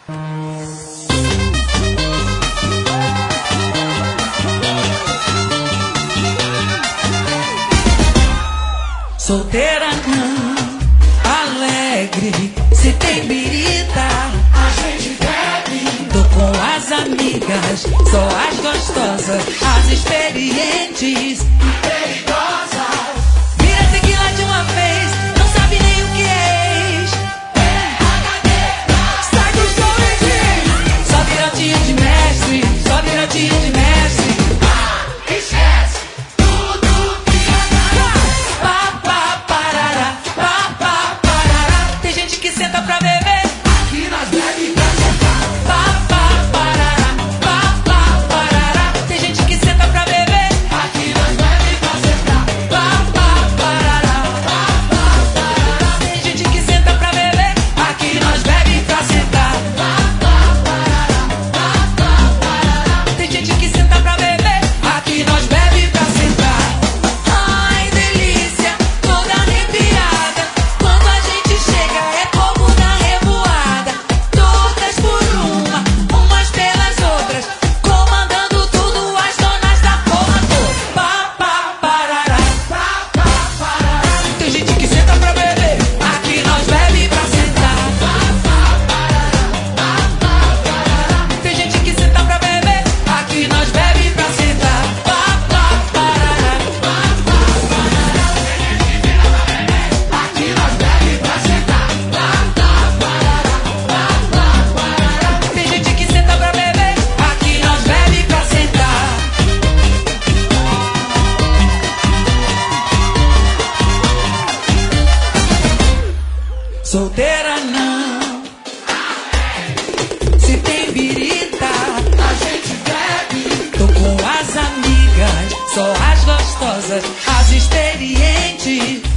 Solteira não, alegre, se tem birita, a gente bebe. tô com as amigas, só as gostosas, as experientes E perigosas. Vira tequila de uma vez, não sabe nem o que é ex. Sai do show e diz: só virotinha de mestre, só virotinha de mestre. Esquece tudo que Pá, pá, parará, pá, pá, parará. Tem gente que senta pra beber. aqui nós bebe pra sentar. Pá, pá, parará, pá, pá, parará. Tem gente que senta pra beber. Aqui nós bebe pra sentar. Pá, pá, parará, pá, pá, parará. Tem gente que senta pra beber. Aqui nós bebe pra sentar. Pá, pá, parará, pá, pá, parará. Tem gente que senta pra beber. Aqui nós bebe pra sentar. Ai, delícia, toda arrepiada. Quando a gente chega é como na revoada. Todas por uma, umas pelas outras. Comandando tudo, as donas da porra toda. Pá, pá, parará, Pá, pá, parará. tem gente que senta pra beber. Aqui nós bebe pra sentar. Pá, pá, parará. Pá, pá, parará. Tem gente que senta pra beber. Aqui nós bebe pra sentar. Pá, pá, parará. Pá, pá, parará. Aqui nós bebe pra sentar. Pá, pá, parará. Pá, pá, parará. Tem gente que senta pra beber. Aqui nós bebe pra sentar. Solteira não, se tem birita, A gente bebe. tô com as amigas, só as gostosas, as experientes.